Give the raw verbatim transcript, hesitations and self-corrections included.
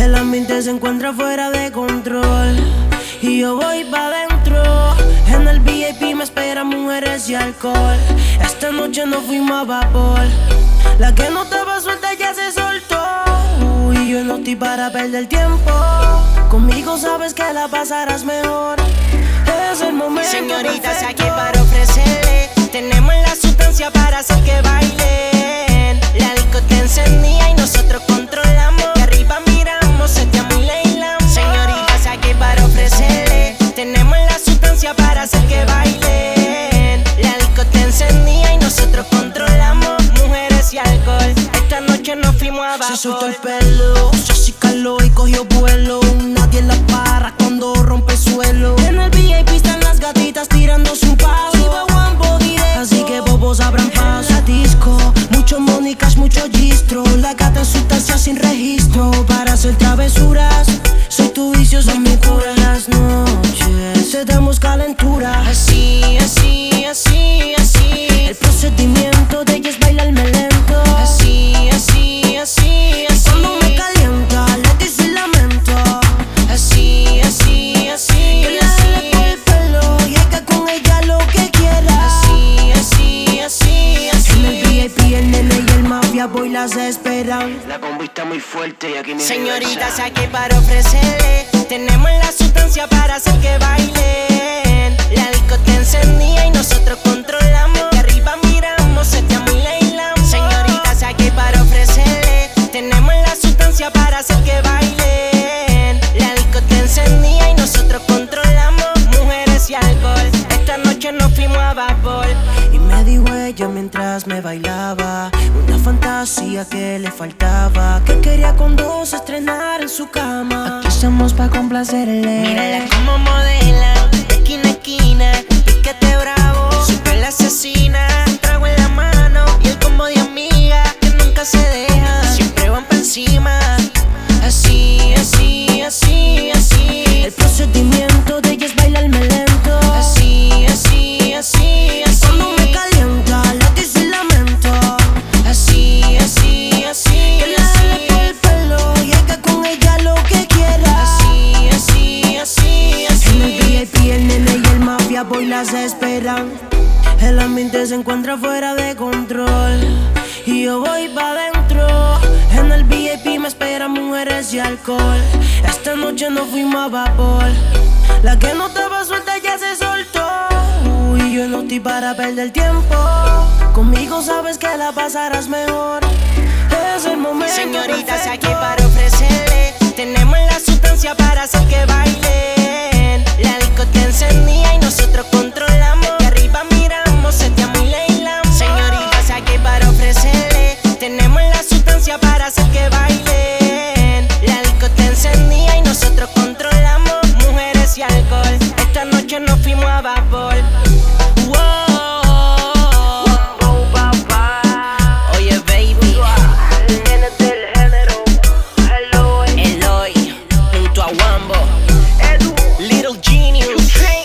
El ambiente se encuentra fuera de control y yo voy pa' dentro. En el V I P me esperan mujeres y alcohol. Esta noche nos fuimos a vapor. La que no estaba suelta ya se soltó. Y yo no estoy para perder tiempo. Conmigo sabes que la pasarás mejor. Es el momento. Señoritas, aquí para ofrecerle. Tenemos la sustancia para hacer que bailen. La disco te encendía y nosotros controlamos. De arriba miramos, seteamos y leilamos. Señoritas, aquí para ofrecerle. Tenemos la sustancia para hacer que bailen. La disco te encendía y nosotros controlamos. Mujeres y alcohol. Esta noche nos fuimos a vapor. Se soltó el pelo, se acicaló y cogió vuelo. Nadie la para cuando rompe el suelo. En el V I P están las gatitas tirándose un pavo. Así que bobos abran paso. La disco, mucho money cash, mucho gistro. La gata en sustancia sin registro. Para hacer travesuras, soy tu vicio, soy mi cura. Las noches te damos calentura. Así, así, así, así. El procedimiento de ella es bailarme lento. Así, así, así, así. Cuando me calienta, le dice lamento. Así, así, así, Que le jale por el pelo y haga con ella lo que quiera. así, así, así, así. En el V I P el nene y el mafia boy las esperan. La combi está muy fuerte y aquí ni Señoritas, aquí para ofrecerle. Tenemos la sustancia para hacer que bailen. La disco te encendía y nosotros controlamos. De arriba miramos, seteamos y leilamos. Señoritas, aquí para ofrecerle. Tenemos la sustancia para hacer que bailen. La disco te encendía y nosotros controlamos. Mujeres y alcohol. Esta noche nos fuimos a vapor. Y me dijo ella mientras me bailaba una fantasía que le faltaba, que quería con dos estrenar en su cama. Aquí estamos pa' complacerle. Mírala como modela, de esquina a esquina, piquete bravo, super la asesina. Un trago en la mano y el combo de amiga que nunca se deja, siempre van pa' encima. Así, así, así, así. El procedimiento de ella es bailarme lento. Así, así, así, así. Cuando me calienta, le dice lamento. Así, así, así, Que le jale por el pelo y haga con ella lo que quiera. así, así, así, En el V I así. P el nene y el mafia boy las esperan. El ambiente se encuentra fuera de control y yo voy pa' dentro. En el V I P me esperan mujeres y alcohol. Esta noche nos fuimos a vapor. La que no estaba suelta ya se soltó. Y yo no estoy para perder tiempo. Conmigo sabes que la pasarás mejor. Es el momento. Señoritas, perfecto. aquí para ofrecerle. Tenemos la sustancia para hacer que bailen. La disco te encendía y nosotros controlamos. De arriba miramos, seteamos y leilamos. Señoritas, aquí para ofrecerle. Tenemos la sustancia para hacer que bailen. La disco te encendía y nosotros controlamos. Mujeres y alcohol. Esta noche nos fuimos a vapor. Wow. Oye, baby. Tienes del género. Hello, Eloy, junto a Wambo, Edu. Little Genius.